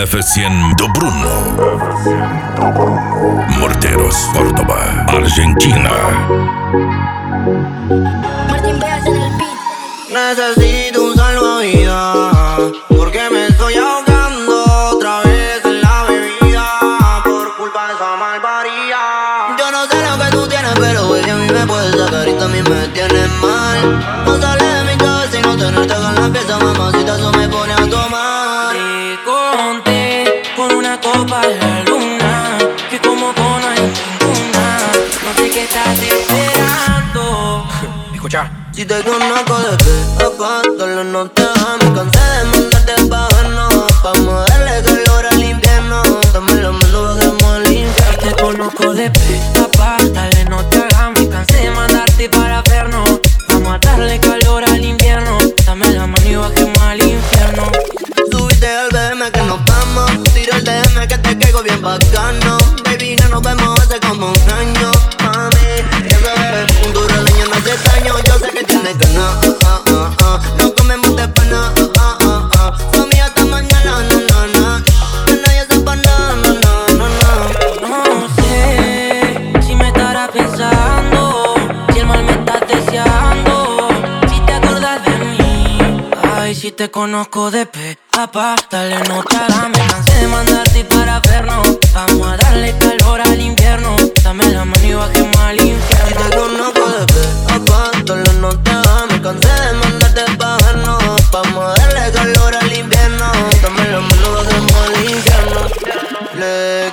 F100 do Bruno. Morteros, Córdoba, Argentina. Martín Veas en el beat. Necesito un salvavidas porque me estoy ahogando otra vez en la bebida por culpa de esa malvaría. Yo no sé lo que tú tienes, pero baby, a mí me puedes sacar y también me tienes mal. No sale de mi cabeza y no tenerte con la pieza, mamacita, eso me pone a tomar. Y conté con una copa de la luna, que como vos no hay ninguna. No sé qué estás esperando. Escucha. Si te conozco de pe a pa, solo no te va. Me cansé de mandarte pa' vernos, pa' moverle calor al invierno. Dame la mano, bajemos al infierno. Si te conozco de pe a pa, dale no te hagas. Me cansé de mandarte para vernos. Vamos a darle calor al invierno. Dame la mano y bajemos al infierno. Subiste al BM que nos vamos. Tiro el DM que te caigo bien bacano. Baby, no nos vemos hace como un año. Mami, ya sabes, un duro leño no hace daño. Yo sé que tienes ganas, no comemos de pana, son mías hasta mañana, que nadie sepa nada, No sé si me estarás pensando, si el mal me estás deseando, si te acuerdas de mí. Ay, si te conozco de pe a pa, dale no te hagas. Me cansé de mandarte para vernos. Vamos a darle calor al invierno. Dame la mano y bajemos al Si infierno. te conozco de pe a pa, solo no te va. Me cansé de mandarte pa' vernos, pa' moverle calor al invierno. Dame la mano, bajemos al infierno.